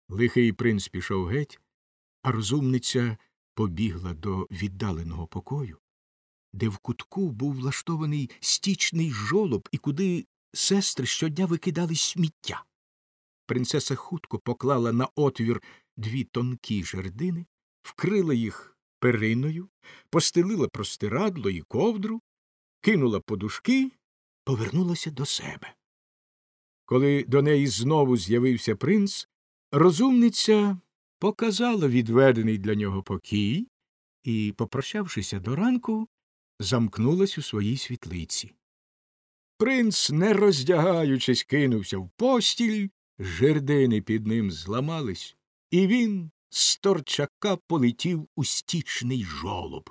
Лихий принц пішов геть, а розумниця побігла до віддаленого покою, де в кутку був влаштований стічний жолоб і куди сестри щодня викидали сміття. Принцеса хутко поклала на отвір дві тонкі жердини, вкрила їх периною, постелила простирадло і ковдру, кинула подушки, повернулася до себе. Коли до неї знову з'явився принц, розумниця показала відведений для нього покій і, попрощавшися до ранку, замкнулась у своїй світлиці. Принц, не роздягаючись, кинувся в постіль, жердини під ним зламались, і він з торчака полетів у стічний жолоб.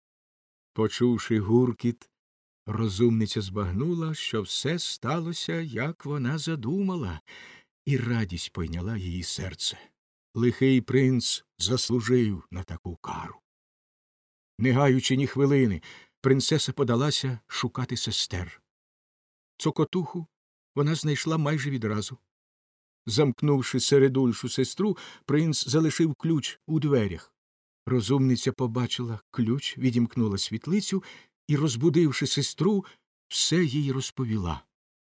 Почувши гуркіт, розумниця збагнула, що все сталося, як вона задумала, і радість пойняла її серце. Лихий принц заслужив на таку кару. Не гаючи ні хвилини, принцеса подалася шукати сестер. Цокотуху вона знайшла майже відразу. Замкнувши середульшу сестру, принц залишив ключ у дверях. Розумниця побачила ключ, відімкнула світлицю і, розбудивши сестру, все їй розповіла.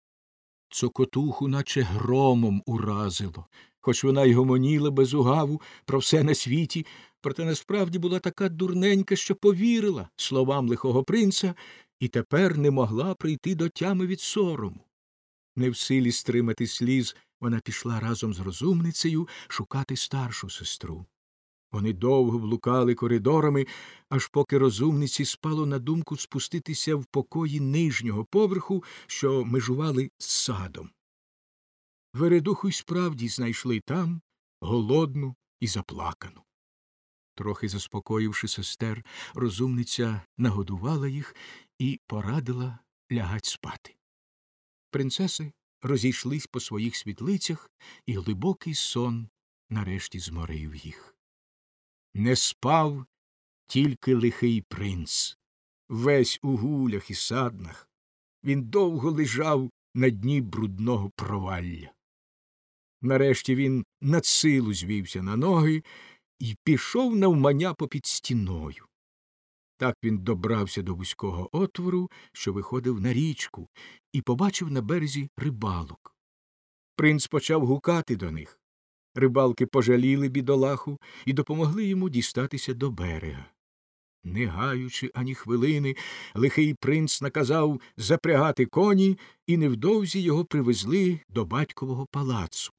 Цокотуху наче громом уразило, хоч вона й гомоніла без угаву про все на світі, проте насправді була така дурненька, що повірила словам лихого принца і тепер не могла прийти до тями від сорому. Не в силі стримати сліз, вона пішла разом з розумницею шукати старшу сестру. Вони довго блукали коридорами, аж поки розумниці спало на думку спуститися в покої нижнього поверху, що межували з садом. Вередуху й справді знайшли там, голодну і заплакану. Трохи заспокоївши сестер, розумниця нагодувала їх і порадила лягать спати. Принцеси розійшлись по своїх світлицях, і глибокий сон нарешті зморив їх. Не спав тільки лихий принц. Весь у гулях і саднах. Він довго лежав на дні брудного провалля. Нарешті він надсилу звівся на ноги і пішов навмання попід стіною. Так він добрався до вузького отвору, що виходив на річку, і побачив на березі рибалок. Принц почав гукати до них. Рибалки пожаліли бідолаху і допомогли йому дістатися до берега. Не гаючи ані хвилини, лихий принц наказав запрягати коні, і невдовзі його привезли до батькового палацу.